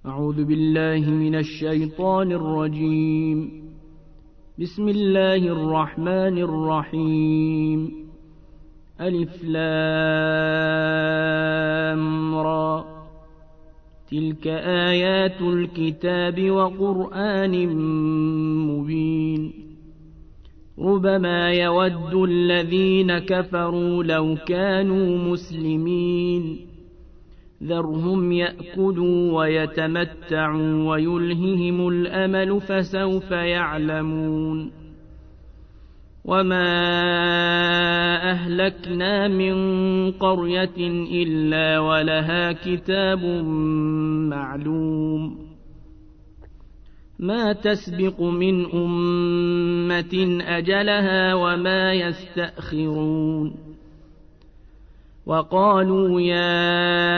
أعوذ بالله من الشيطان الرجيم. بسم الله الرحمن الرحيم. ألف لام را. تلك آيات الكتاب وقرآن مبين. ربما يود الذين كفروا لو كانوا مسلمين. ذرهم يأكلوا ويتمتعوا ويلههم الأمل فسوف يعلمون. وما أهلكنا من قرية إلا ولها كتاب معلوم. ما تسبق من أمة أجلها وما يستأخرون. وقالوا يا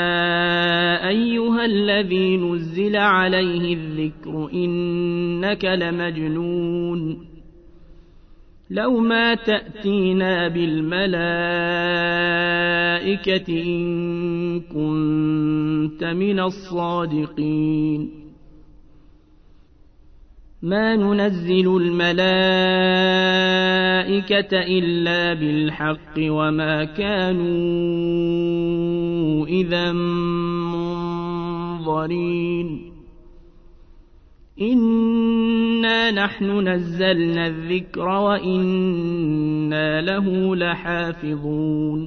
أيها الذي نزل عليه الذكر إنك لمجنون. لو ما تأتينا بالملائكة إن كنت من الصادقين. ما ننزل الملائكة إلا بالحق وما كانوا إذا منظرين. إنا نحن نزلنا الذكر وإنا له لحافظون.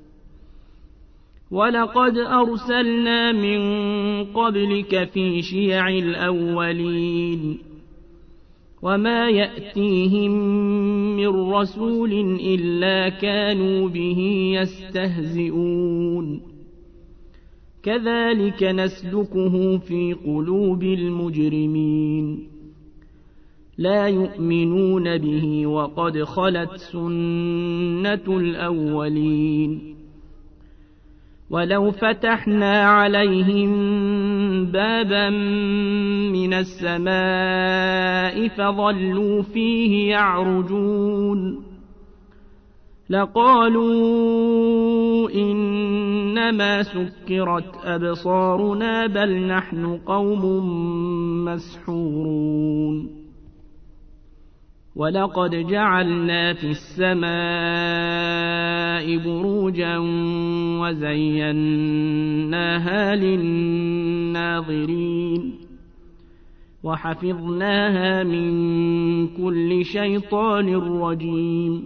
ولقد أرسلنا من قبلك في شيع الأولين. وما يأتيهم من رسول إلا كانوا به يستهزئون. كذلك نسلكه في قلوب المجرمين. لا يؤمنون به وقد خلت سنة الأولين. ولو فتحنا عليهم بابا من السماء فظلوا فيه يعرجون لقالوا إنما سكرت أبصارنا بل نحن قوم مسحورون. ولقد جعلنا في السماء بروجا وزيناها للناظرين وحفظناها من كل شيطان رجيم.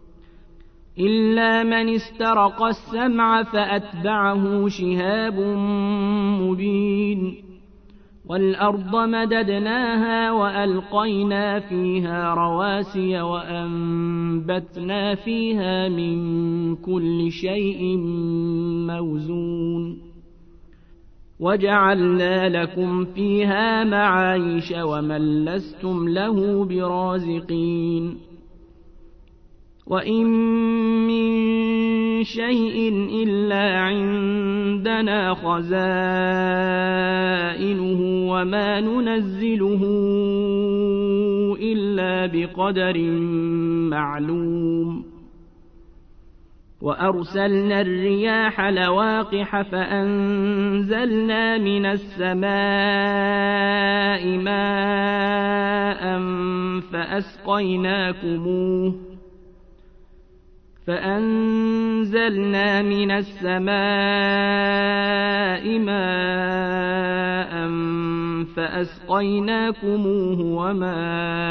إلا من استرق السمع فأتبعه شهاب مبين. والأرض مددناها وألقينا فيها رواسي وأنبتنا فيها من كل شيء موزون. وجعلنا لكم فيها معايش ومن لستم له برازقين. وإن من شيء إلا عندنا خزائنه وما ننزله إلا بقدر معلوم. وأرسلنا الرياح لواقح فأنزلنا من السماء ماء فأسقيناكموه وما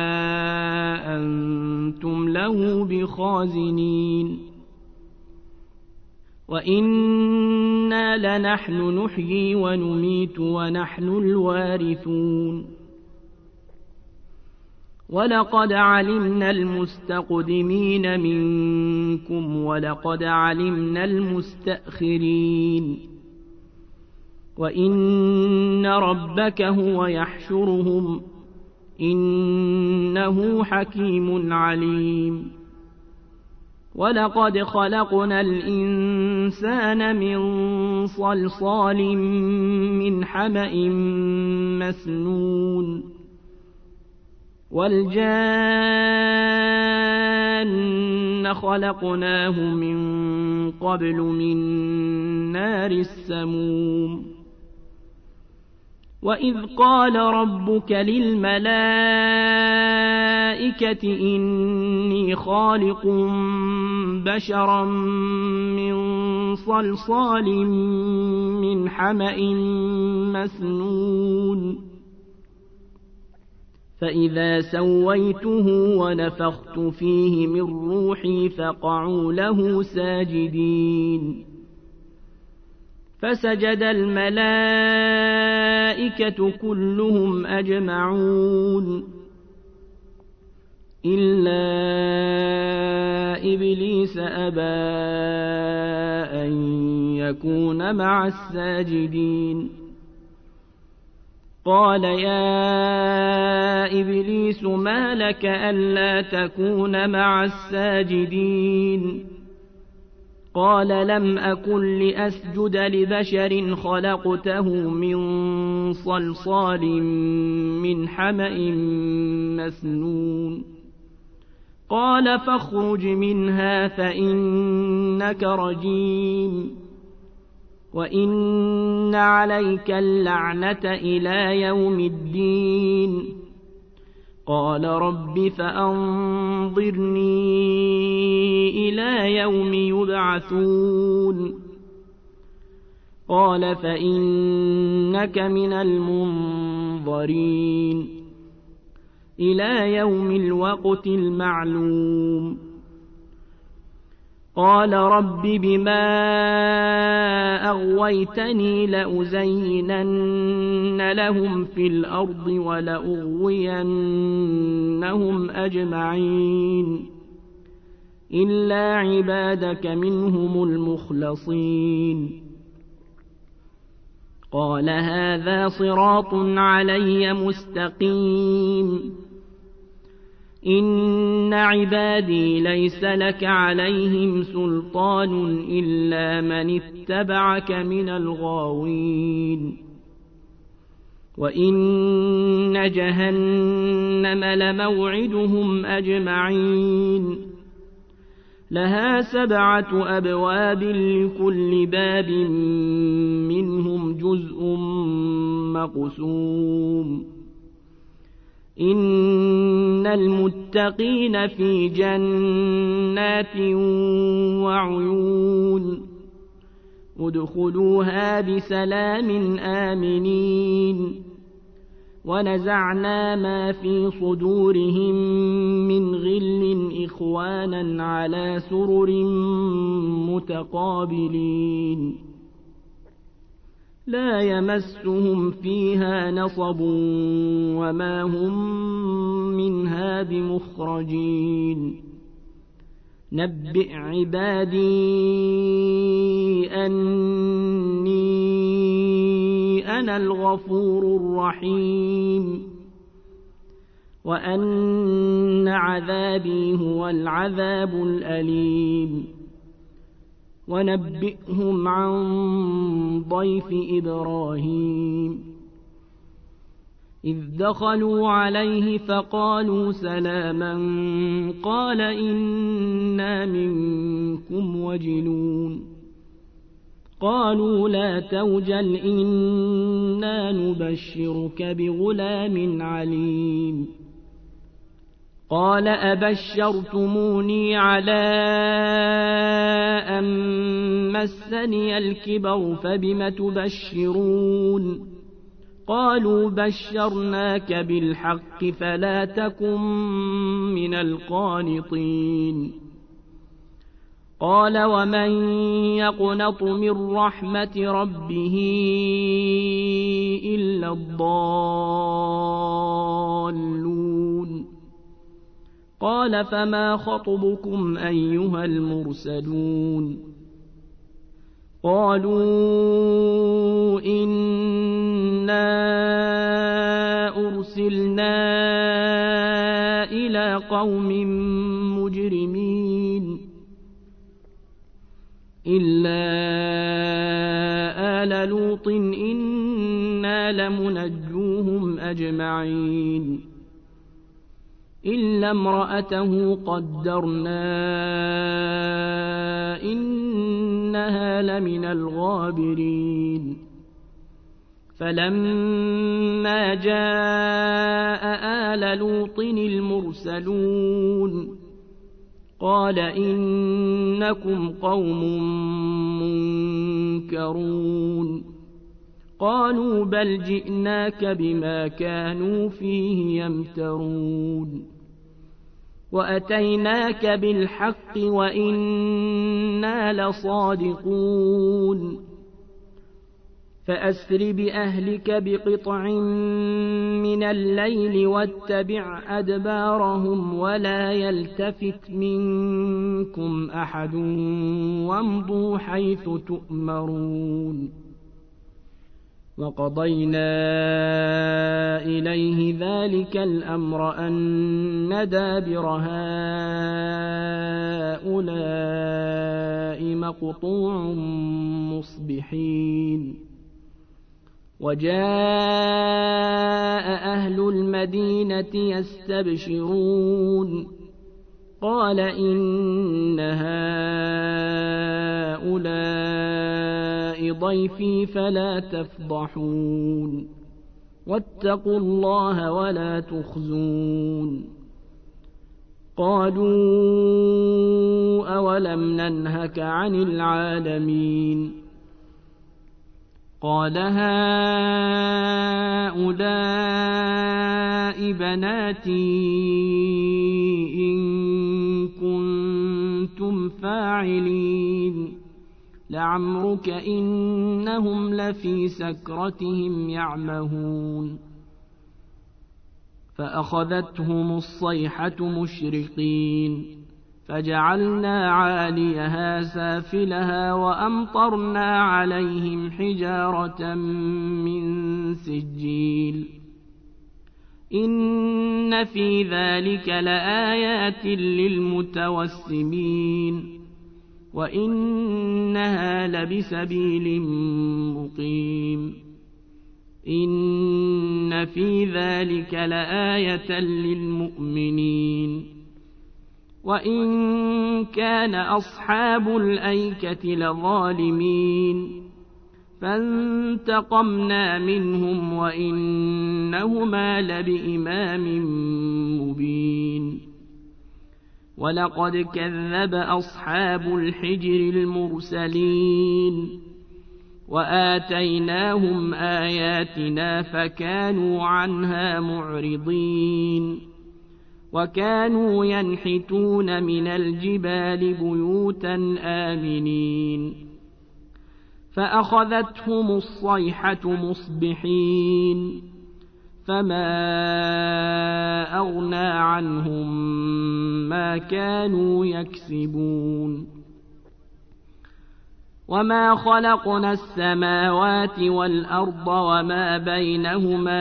أنتم له بخازنين. وإنا لنحن نحيي ونميت ونحن الوارثون. ولقد علمنا المستقدمين منكم ولقد علمنا المستأخرين. وإن ربك هو يحشرهم إنه حكيم عليم. ولقد خلقنا الإنسان من صلصال من حمأ مسنون. والجان خلقناه من قبل من نار السموم. وإذ قال ربك للملائكة إني خالق بشرا من صلصال من حمأ مسنون فإذا سويته ونفخت فيه من روحي فقعوا له ساجدين فسجد الملائكة كلهم أجمعون إلا إبليس أبى أن يكون مع الساجدين قال يا إبليس ما لك ألا تكون مع الساجدين قال لم أكن لأسجد لبشر خلقته من صلصال من حمأ مسنون قال فاخرج منها فإنك رجيم وإن عليك اللعنة إلى يوم الدين قال رب فأنظرني إلى يوم يبعثون قال فإنك من المنظرين إلى يوم الوقت المعلوم قال رب بما أغويتني لأزينن لهم في الأرض ولأغوينهم أجمعين إلا عبادك منهم المخلصين قال هذا صراط علي مستقيم إن عبادي ليس لك عليهم سلطان إلا من اتبعك من الغاوين وإن جهنم لموعدهم أجمعين لها 7 أبواب لكل باب منهم جزء مقسوم إن المتقين في جنات وعيون ادخلوها بسلام آمنين ونزعنا ما في صدورهم من غل إخوانا على سرر متقابلين لا يمسهم فيها نصب وما هم منها بمخرجين نبئ عبادي أني أنا الغفور الرحيم وأن عذابي هو العذاب الأليم ونبئهم عن ضيف إبراهيم إذ دخلوا عليه فقالوا سلاما قال إنا منكم وجلون قالوا لا توجل إنا نبشرك بغلام عليم قال أبشرتموني على أن مسني الكبر فبم تبشرون قالوا بشرناك بالحق فلا تكن من القانطين قال ومن يقنط من رحمة ربه إلا الضالون قال فما خطبكم أيها المرسلون قالوا إنا أرسلنا إلى قوم مجرمين إلا آل لوط إنا لمنجوهم أجمعين إلا امرأته قدرنا إنها لمن الغابرين فلما جاء آل لوط المرسلون قال إنكم قوم منكرون قالوا بل جئناك بما كانوا فيه يمترون وأتيناك بالحق وإنا لصادقون فأسر بأهلك بقطع من الليل واتبع أدبارهم ولا يلتفت منكم أحد وامضوا حيث تؤمرون وقضينا إليه ذلك الأمر أن دابر هؤلاء مقطوع مصبحين وجاء أهل المدينة يستبشرون قال إن هؤلاء ضيفي فلا تفضحون واتقوا الله ولا تخزون قالوا أولم ننهك عن العالمين قال هؤلاء بناتي إن كنتم فاعلين لعمرك إنهم لفي سكرتهم يعمهون فأخذتهم الصيحة مشرقين فجعلنا عاليها سافلها وأمطرنا عليهم حجارة من سجيل إن في ذلك لآيات للمتوسمين وإنها لبسبيل مقيم إن في ذلك لآية للمؤمنين وإن كان أصحاب الأيكة لظالمين فانتقمنا منهم وإنهما لبإمام مبين ولقد كذب أصحاب الحجر المرسلين وآتيناهم آياتنا فكانوا عنها معرضين وكانوا ينحتون من الجبال بيوتا آمنين فأخذتهم الصيحة مصبحين فما أغنى عنهم ما كانوا يكسبون وما خلقنا السماوات والأرض وما بينهما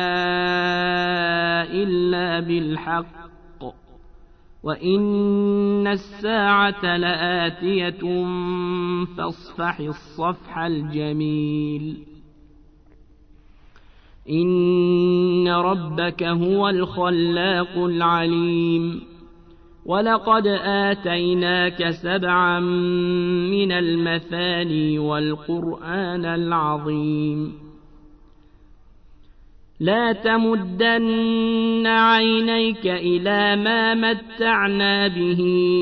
إلا بالحق وإن الساعة لآتية فاصفح الصفح الجميل إن ربك هو الخلاق العليم ولقد آتيناك 7 من المثاني والقرآن العظيم لا تمدن عينيك إلى ما متعنا به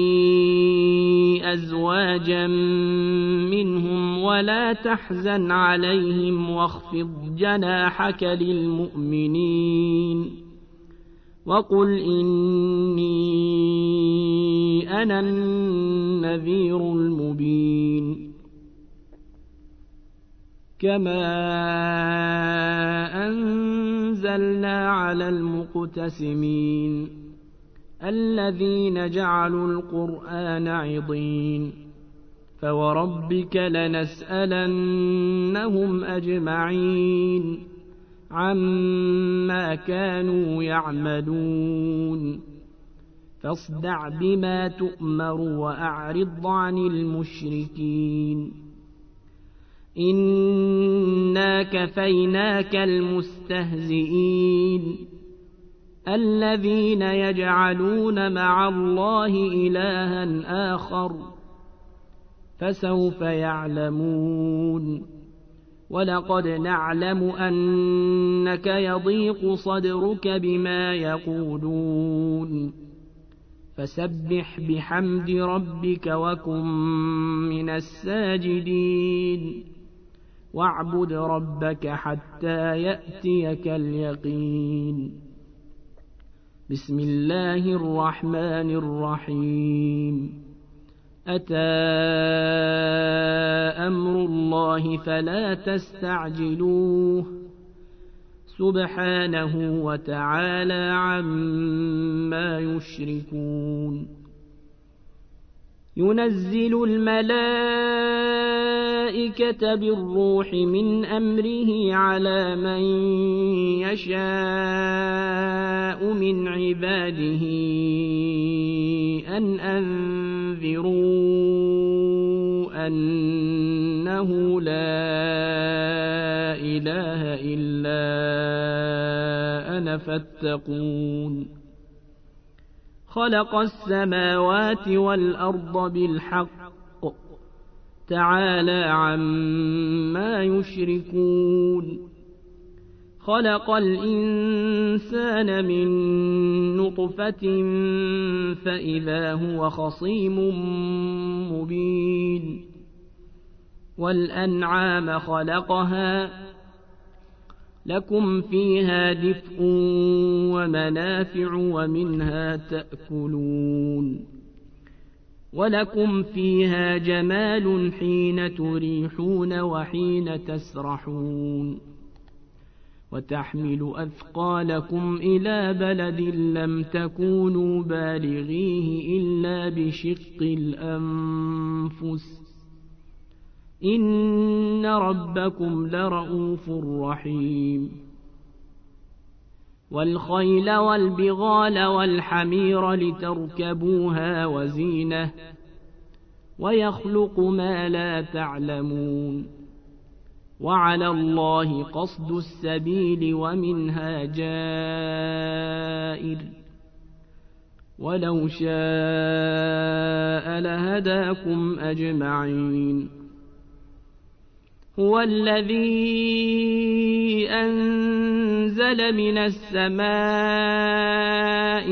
أزواجا منهم ولا تحزن عليهم واخفض جناحك للمؤمنين وقل إني أنا النذير المبين كما أنزلنا على المقتسمين الذين جعلوا القرآن عضين فوربك لنسألنهم أجمعين عما كانوا يعملون فاصدع بما تؤمر وأعرض عن المشركين إنا كفيناك المستهزئين الذين يجعلون مع الله إلها آخر فسوف يعلمون ولقد نعلم أنك يضيق صدرك بما يقولون فسبح بحمد ربك وكن من الساجدين واعبد ربك حتى يأتيك اليقين. بسم الله الرحمن الرحيم. أتى أمر الله فلا تستعجلوه سبحانه وتعالى عما يشركون. ينزل الملائكة بالروح من أمره على من يشاء من عباده أن أنذروا أنه لا إله إلا أنا فاتقون. خلق السماوات والأرض بالحق تعالى عما يشركون. خلق الإنسان من نطفة فإذا هو خصيم مبين. والأنعام خلقها لكم فيها دفء ومنافع ومنها تأكلون ولكم فيها جمال حين تريحون وحين تسرحون وتحمل أثقالكم إلى بلد لم تكونوا بالغيه إلا بشق الأنفس إن ربكم لرؤوف رحيم. والخيل والبغال والحمير لتركبوها وزينة ويخلق ما لا تعلمون. وعلى الله قصد السبيل ومنها جائر ولو شاء لهداكم أجمعين. هو الذي أنزل من السماء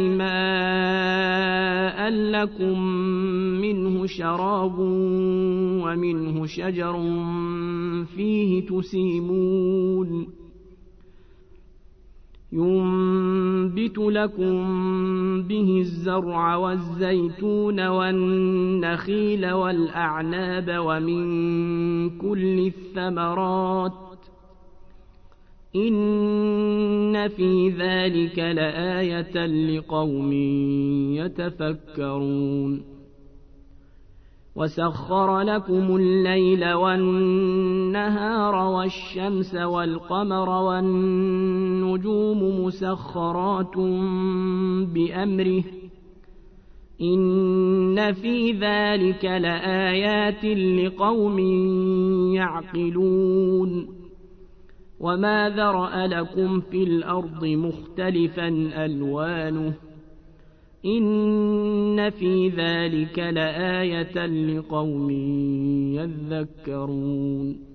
ماء لكم منه شراب ومنه شجر فيه تسيمون ينبت لكم به الزرع والزيتون والنخيل والأعناب ومن كل الثمرات إن في ذلك لآية لقوم يتفكرون. وسخر لكم الليل والنهار والشمس والقمر والنجوم مسخرات بأمره إن في ذلك لآيات لقوم يعقلون. وما ذرأ لكم في الأرض مختلفا ألوانه إن في ذلك لآية لقوم يذكرون.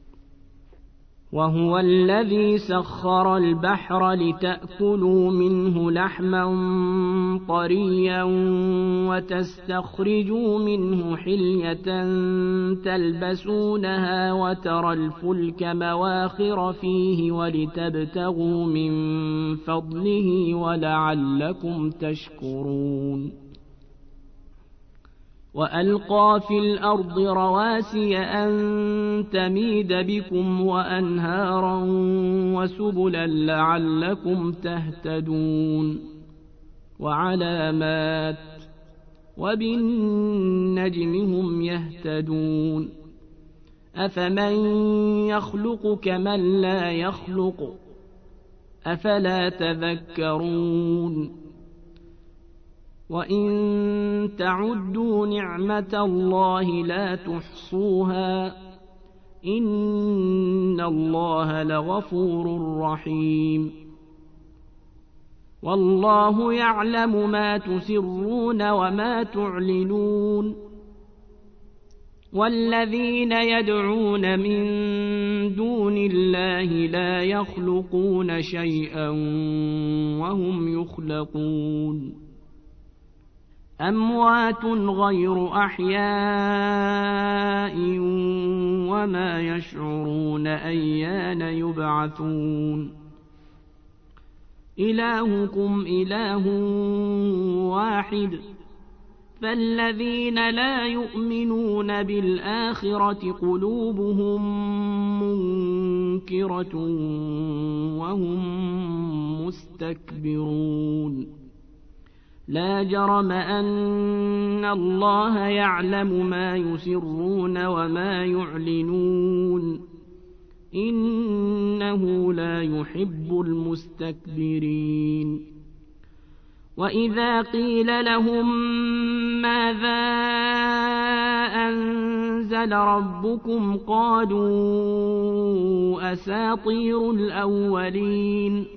وهو الذي سخر البحر لتأكلوا منه لحما طريا وتستخرجوا منه حلية تلبسونها وترى الفلك مواخر فيه ولتبتغوا من فضله ولعلكم تشكرون. وألقى في الأرض رواسي أن تميد بكم وأنهارا وسبلا لعلكم تهتدون. وعلامات وبالنجم هم يهتدون. أفمن يخلق كمن لا يخلق أفلا تذكرون. وإن تعدوا نعمة الله لا تحصوها إن الله لغفور رحيم. والله يعلم ما تسرون وما تعلنون والذين يدعون من دون الله لا يخلقون شيئا وهم يخلقون أموات غير أحياء وما يشعرون أيان يبعثون إلهكم إله واحد فالذين لا يؤمنون بالآخرة قلوبهم منكرة وهم مستكبرون لا جرم أن الله يعلم ما يسرون وما يعلنون إنه لا يحب المستكبرين وإذا قيل لهم ماذا أنزل ربكم قالوا أساطير الأولين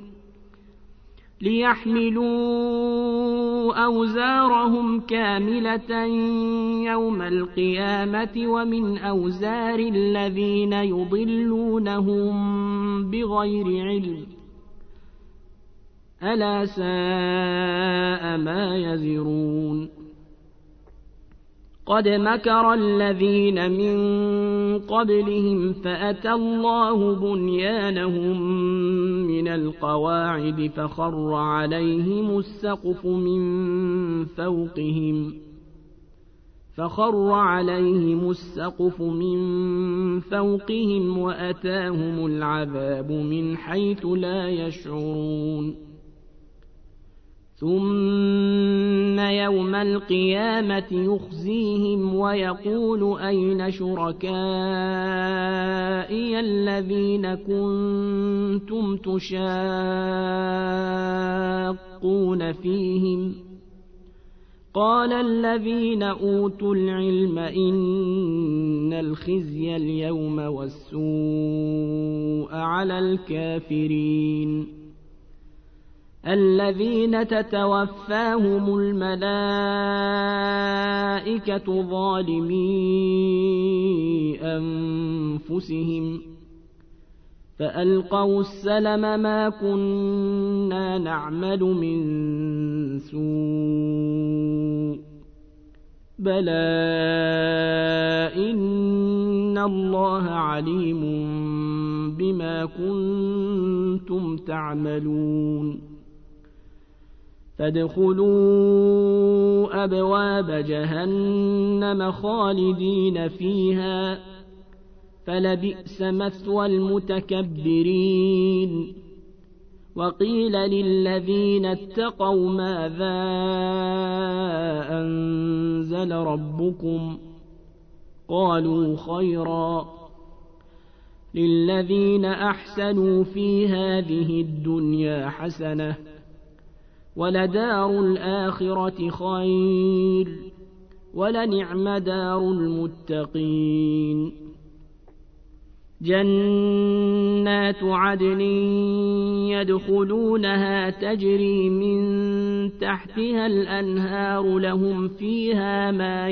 ليحملوا أوزارهم كاملة يوم القيامة ومن أوزار الذين يضلونهم بغير علم ألا ساء ما يزرون قد مكر الذين من قبلهم فأتى الله بنيانهم من القواعد فخر عليهم السقف من فوقهم وأتاهم العذاب من حيث لا يشعرون ثم يوم القيامة يخزيهم ويقول أين شركائي الذين كنتم تشاقون فيهم قال الذين أوتوا العلم إن الخزي اليوم والسوء على الكافرين الذين تتوفاهم الملائكة ظالمي أنفسهم فألقوا السلم ما كنا نعمل من سوء بلى إن الله عليم بما كنتم تعملون فادخلوا أبواب جهنم خالدين فيها فلبئس مثوى المتكبرين وقيل للذين اتقوا ماذا أنزل ربكم قالوا خيرا للذين أحسنوا في هذه الدنيا حسنة ولدار الآخرة خير ولنعم دار المتقين جنات عدن يدخلونها تجري من تحتها الأنهار لهم فيها ما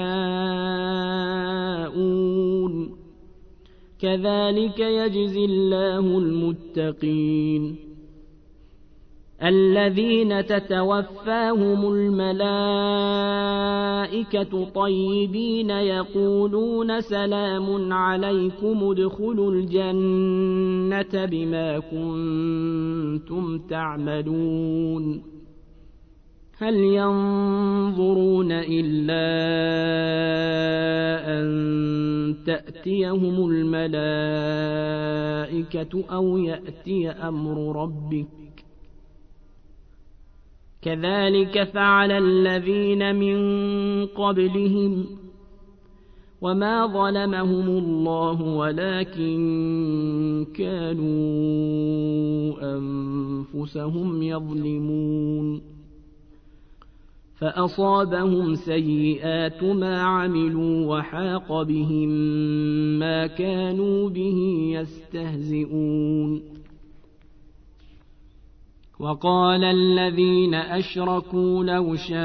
يشاءون كذلك يجزي الله المتقين الذين تتوفاهم الملائكة طيبين يقولون سلام عليكم ادخلوا الجنة بما كنتم تعملون هل ينظرون إلا أن تأتيهم الملائكة أو يأتي أمر ربك كذلك فعل الذين من قبلهم وما ظلمهم الله ولكن كانوا أنفسهم يظلمون فأصابهم سيئات ما عملوا وحاق بهم ما كانوا به يستهزئون وقال الذين أشركوا لو شاء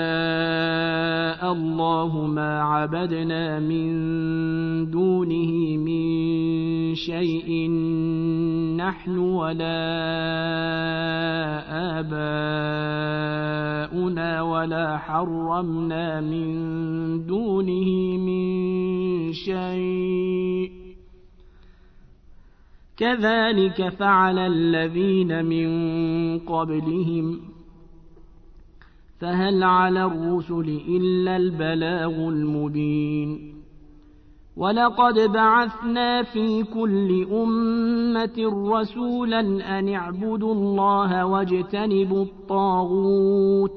الله ما عبدنا من دونه من شيء نحن ولا آباؤنا ولا حرمنا من دونه من شيء كذلك فعل الذين من قبلهم فهل على الرسل إلا البلاغ المبين ولقد بعثنا في كل أمة رسولا أن اعبدوا الله واجتنبوا الطاغوت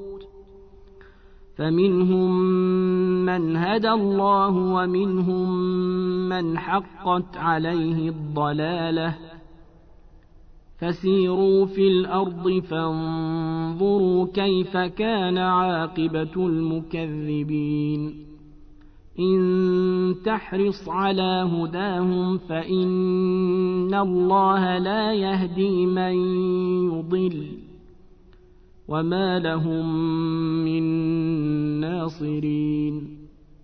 فمنهم من هدى الله ومنهم من حقت عليه الضلالة فسيروا في الأرض فانظروا كيف كان عاقبة المكذبين إن تحرص على هداهم فإن الله لا يهدي من يضل وما لهم من ناصرين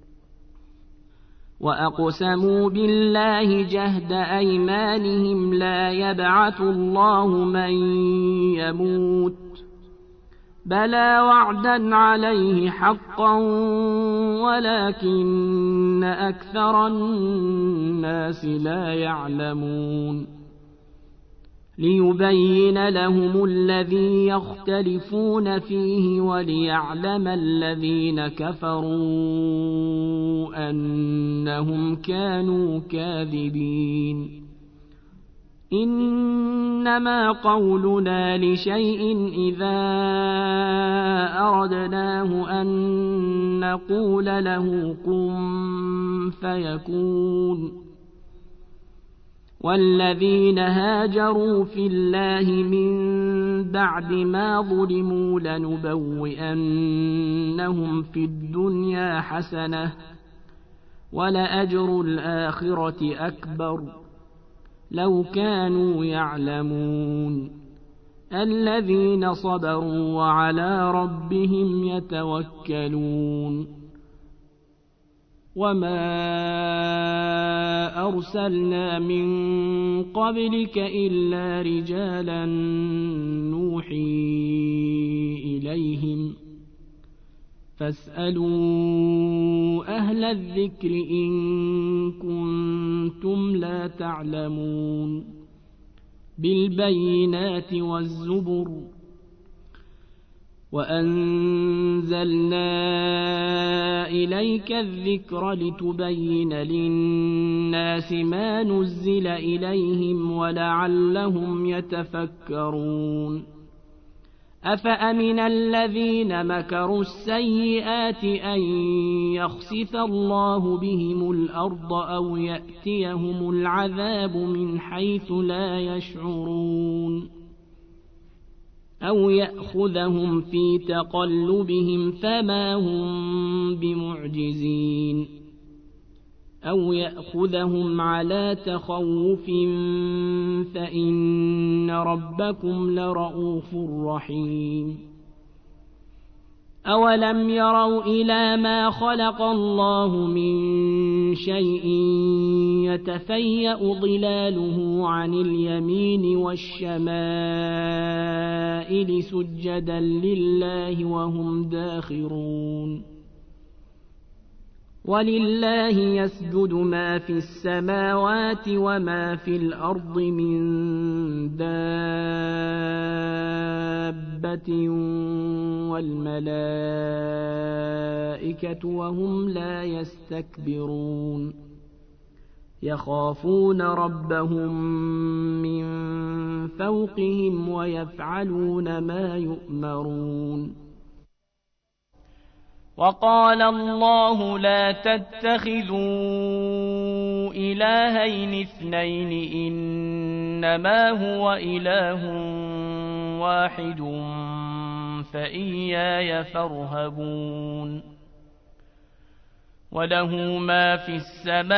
وأقسموا بالله جهد أيمانهم لا يبعث الله من يموت بلى وعدا عليه حقا ولكن أكثر الناس لا يعلمون ليبين لهم الذي يختلفون فيه وليعلم الذين كفروا أنهم كانوا كاذبين إنما قولنا لشيء إذا أردناه أن نقول له كن فيكون والذين هاجروا في الله من بعد ما ظلموا لنبوئنهم في الدنيا حسنة ولأجر الآخرة أكبر لو كانوا يعلمون الذين صبروا وعلى ربهم يتوكلون وما أرسلنا من قبلك إلا رجالا نوحي إليهم فاسألوا أهل الذكر إن كنتم لا تعلمون بالبينات والزبر وأنزلنا إليك الذكر لتبين للناس ما نزل إليهم ولعلهم يتفكرون أفأمن الذين مكروا السيئات أن يخسف الله بهم الأرض أو يأتيهم العذاب من حيث لا يشعرون أو يأخذهم في تقلبهم فما هم بمعجزين أو يأخذهم على تخوف فإن ربكم لرؤوف رحيم أولم يروا إلى ما خلق الله من شيء يتفيأ ظلاله عن اليمين والشمائل سجدا لله وهم داخرون ولله يسجد ما في السماوات وما في الأرض من دابة والملائكة وهم لا يستكبرون يخافون ربهم من فوقهم ويفعلون ما يؤمرون وقال الله لا تتخذوا إلهين اثنين إنما هو إله واحد فإياي فارهبون وله ما في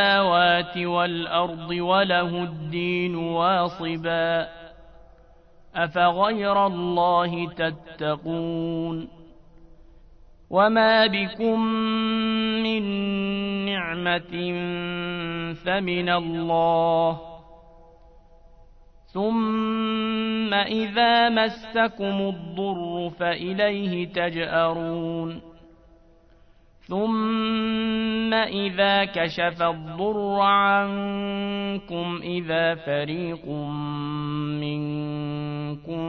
السماوات والأرض وله الدين واصبا أفغير الله تتقون وما بكم من نعمة فمن الله ثم إذا مسكم الضر فإليه تجأرون ثم إذا كشف الضر عنكم إذا فريق منكم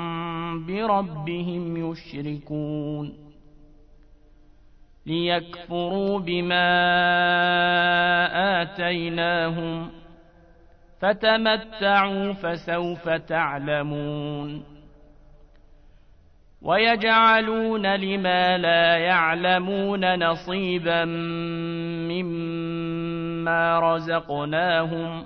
بربهم يشركون ليكفروا بما آتيناهم فتمتعوا فسوف تعلمون ويجعلون لما لا يعلمون نصيبا مما رزقناهم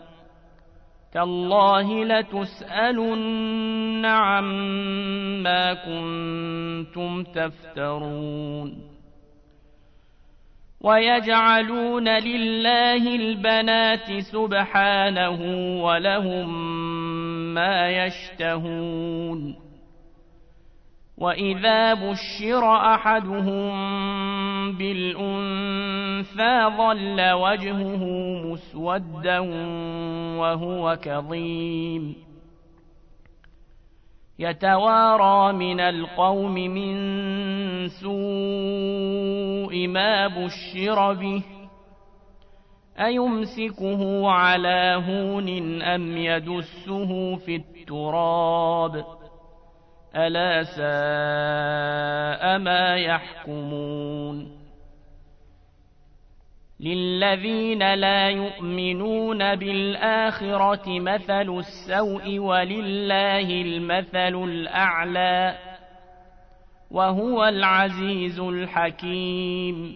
تالله لتسألن عما كنتم تفترون ويجعلون لله البنات سبحانه ولهم ما يشتهون وإذا بشر أحدهم بالأنثى ظل وجهه مسودا وهو كظيم يتوارى من القوم من سوء ما بشر به أيمسكه على هون أم يدسه في التراب ألا ساء ما يحكمون للذين لا يؤمنون بالآخرة مثل السوء ولله المثل الأعلى وهو العزيز الحكيم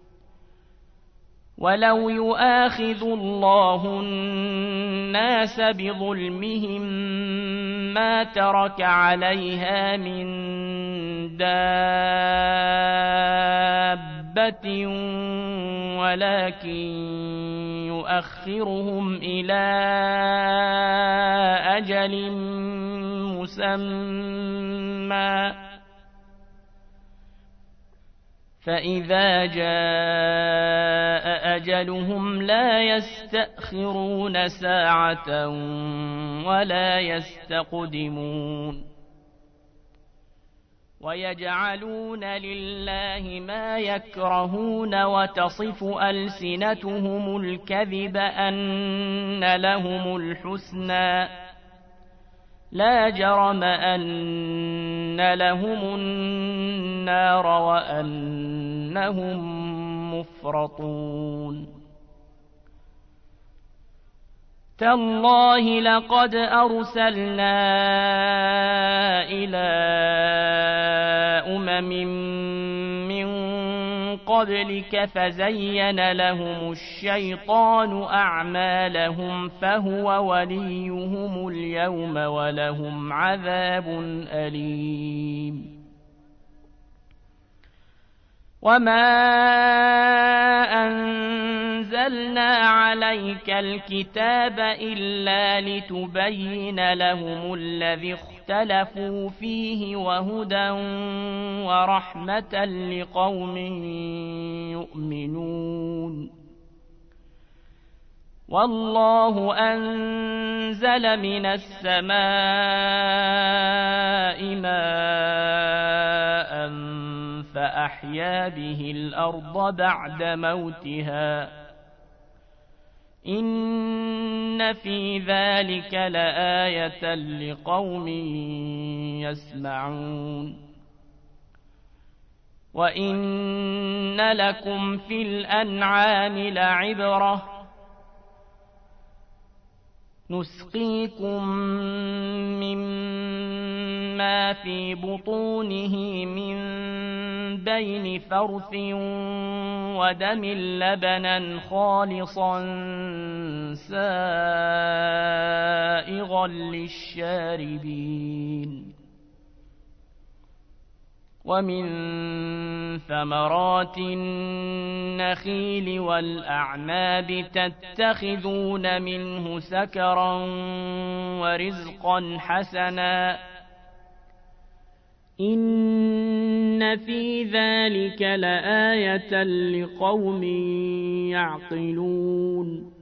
ولو يؤاخذ الله الناس بظلمهم ما ترك عليها من دابة ولكن يؤخرهم إلى أجل مسمى فإذا جاء أجلهم لا يستأخرون ساعة ولا يستقدمون ويجعلون لله ما يكرهون وتصف ألسنتهم الكذب أن لهم الحسنى لا جرم أن لهم النار وأنهم مفرطون تالله لقد أرسلنا إلى من قبلك فزين لهم الشيطان أعمالهم فهو وليهم اليوم ولهم عذاب أليم وما أنزلنا عليك الكتاب إلا لتبين لهم الذي اختلفوا فيه وهدى ورحمة لقوم يؤمنون والله أنزل من السماء ماء فأحيا به الأرض بعد موتها إن في ذلك لآية لقوم يسمعون وإن لكم في الأنعام لعبرة نسقيكم مما في بطونه من بين فرث ودم لبنا خالصا سائغا للشاربين ومن ثمرات النخيل والأعناب تتخذون منه سكرا ورزقا حسنا إن في ذلك لآية لقوم يعقلون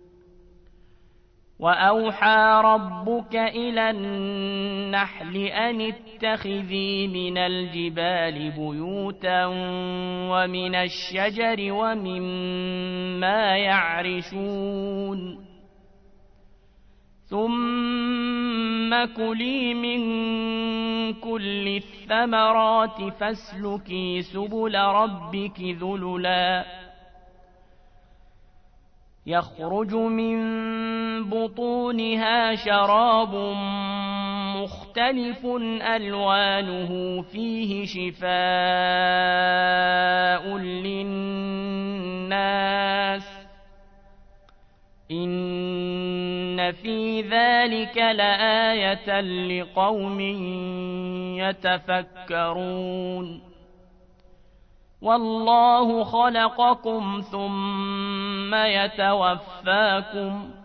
وأوحى ربك إلى النحل أن اتخذي من الجبال بيوتا ومن الشجر ومما يعرشون ثم كلي من كل الثمرات فاسلكي سبل ربك ذللا يخرج من بطونها شراب مختلف ألوانه فيه شفاء للناس إن في ذلك لآية لقوم يتفكرون والله خلقكم ثم يتوفاكم